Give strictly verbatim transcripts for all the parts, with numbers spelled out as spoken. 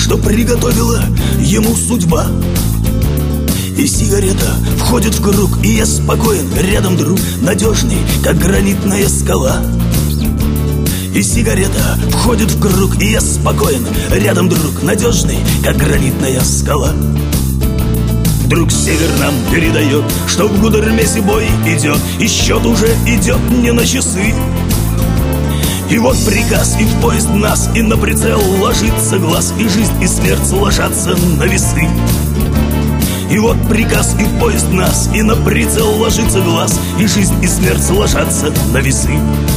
что приготовила ему судьба. И сигарета входит в круг, и я спокоен, рядом друг, надежный, как гранитная скала. И сигарета входит в круг, и я спокоен, рядом друг, надежный, как гранитная скала. Друг север нам передает, что в Гудермесе бой идет, и счет уже идет не на часы. И вот приказ, и в поезд нас, и на прицел ложится глаз, и жизнь, и смерть ложатся на весы. И вот приказ, и в поезд нас, и на прицел ложится глаз, и жизнь, и смерть ложатся на весы.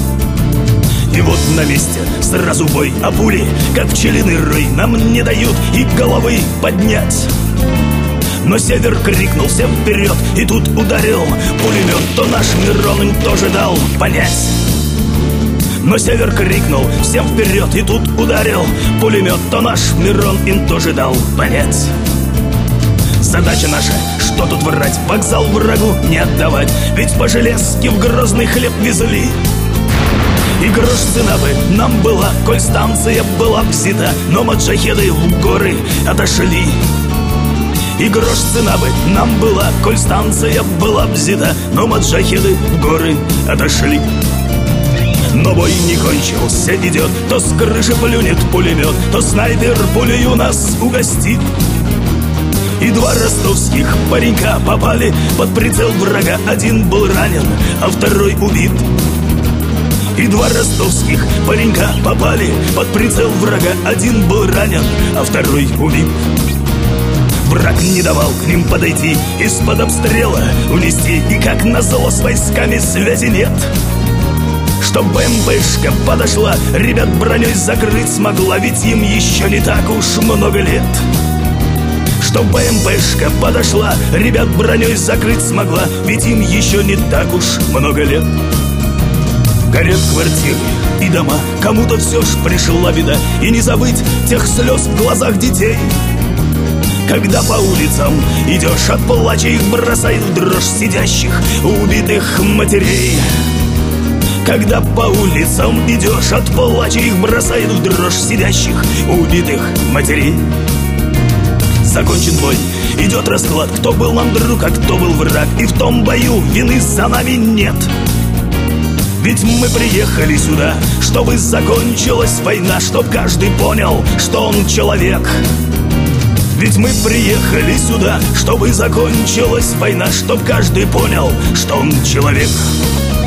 И вот на месте сразу бой, а пули, как пчелиный рой, нам не дают и головы поднять. Но север крикнул всем вперед, и тут ударил пулемет, то наш Мирон им тоже дал понять. Но север крикнул всем вперед, и тут ударил пулемет, то наш Мирон им тоже дал понять. Задача наша, что тут врать, вокзал врагу не отдавать, ведь по железке в Грозный хлеб везли. И грош цена бы нам была, коль станция была взята, но маджахеды в горы отошли. И грош цена бы нам была, коль станция была взята, но маджахеды в горы отошли. Но бой не кончился, идет, то с крыши плюнет пулемет, то снайпер пулею нас угостит. И два ростовских паренька попали под прицел врага, один был ранен, а второй убит. И два ростовских паренька попали под прицел врага, один был ранен, а второй убит. Враг не давал к ним подойти, из-под обстрела унести, и как назло с войсками связи нет. Чтоб БМПшка подошла, ребят броней закрыть смогла, ведь им еще не так уж много лет. Чтоб БМПшка подошла, ребят броней закрыть смогла, ведь им еще не так уж много лет. Горят квартиры и дома, кому-то все ж пришла беда, и не забыть тех слез в глазах детей. Когда по улицам идешь, от плача их бросает в дрожь сидящих убитых матерей. Когда по улицам идешь, от плача их бросает в дрожь сидящих убитых матерей. Закончен бой, идет расклад, кто был нам друг, а кто был враг, и в том бою вины за нами нет. Ведь мы приехали сюда, чтобы закончилась война, чтоб каждый понял, что он человек. Ведь мы приехали сюда, чтобы закончилась война, чтоб каждый понял, что он человек.